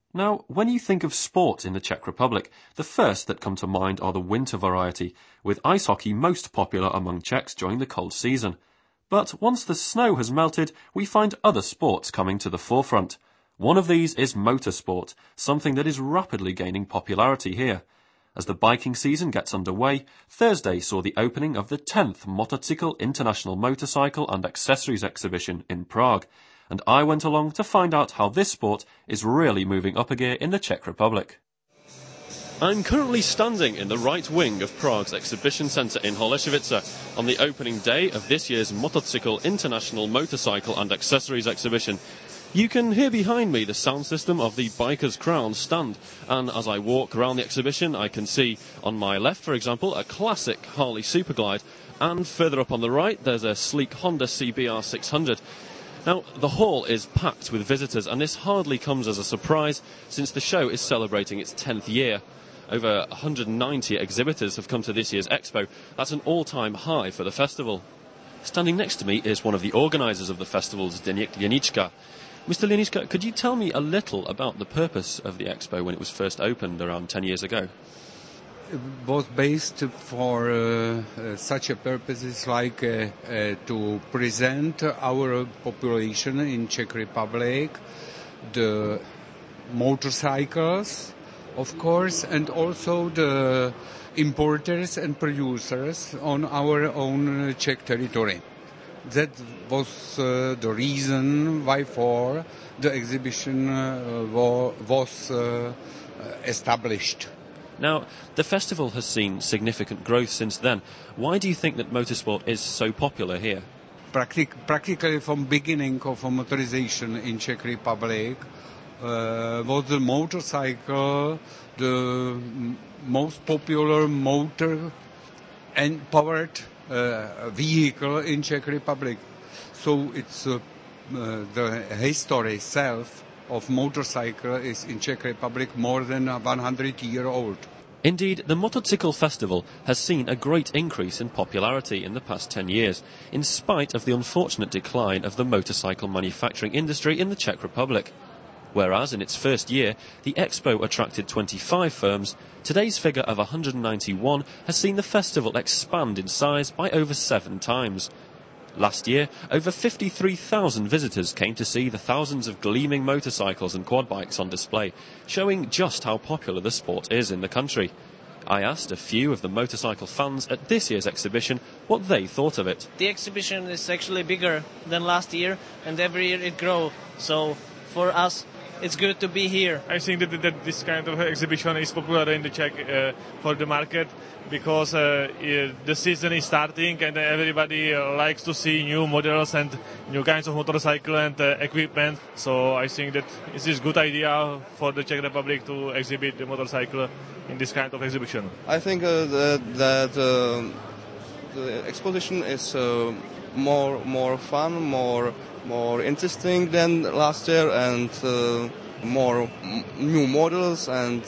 Now, when you think of sport in the Czech Republic, the first that come to mind are the winter variety, with ice hockey most popular among Czechs during the cold season. But once the snow has melted, we find other sports coming to the forefront. One of these is motorsport, something that is rapidly gaining popularity here. As the biking season gets underway, Thursday saw the opening of the 10th Motocykl International Motorcycle and Accessories Exhibition in Prague, and I went along to find out how this sport is really moving up a gear in the Czech Republic. I'm currently standing in the right wing of Prague's exhibition centre in Holešovice on the opening day of this year's Motocykl International Motorcycle and Accessories Exhibition. You can hear behind me the sound system of the Biker's Crown stand, and as I walk around the exhibition I can see on my left, for example, a classic Harley Superglide, and further up on the right there's a sleek Honda CBR 600. Now, the hall is packed with visitors, and this hardly comes as a surprise since the show is celebrating its 10th year. Over 190 exhibitors have come to this year's expo. That's an all-time high for the festival. Standing next to me is one of the organisers of the festival, Zdeněk Janička. Mr. Janička, could you tell me a little about the purpose of the expo when it was first opened around 10 years ago? It was based for such a purposes like to present our population in Czech Republic, the motorcycles, of course, and also the importers and producers on our own Czech territory. That was the reason why for the exhibition was established. Now, the festival has seen significant growth since then. Why do you think that motorsport is so popular here? Practically from beginning of motorization in Czech Republic was the motorcycle the most popular motor and powered vehicle in Czech Republic. So it's the history itself of motorcycle is in Czech Republic more than 100-year-old. Indeed, the Motocykl Festival has seen a great increase in popularity in the past 10 years, in spite of the unfortunate decline of the motorcycle manufacturing industry in the Czech Republic. Whereas in its first year, the expo attracted 25 firms, today's figure of 191 has seen the festival expand in size by over 7 times. Last year, over 53,000 visitors came to see the thousands of gleaming motorcycles and quad bikes on display, showing just how popular the sport is in the country. I asked a few of the motorcycle fans at this year's exhibition what they thought of it. The exhibition is actually bigger than last year, and every year it grows. So for us, it's good to be here. I think that this kind of exhibition is popular in the Czech for the market because the season is starting and everybody likes to see new models and new kinds of motorcycle and equipment. So I think that this is a good idea for the Czech Republic to exhibit the motorcycle in this kind of exhibition. I think that the exposition is more fun, more interesting than last year, and more new models and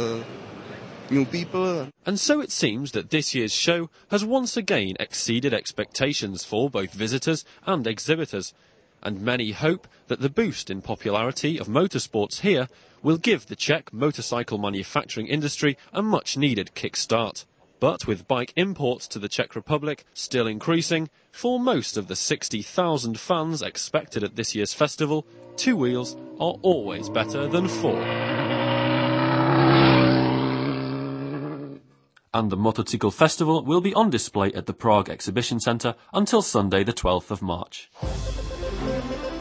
new people. And so it seems that this year's show has once again exceeded expectations for both visitors and exhibitors, and many hope that the boost in popularity of motorsports here will give the Czech motorcycle manufacturing industry a much-needed kick-start. But with bike imports to the Czech Republic still increasing, for most of the 60,000 fans expected at this year's festival, 2 wheels are always better than 4. And the Motocykl Festival will be on display at the Prague Exhibition Centre until Sunday the 12th of March.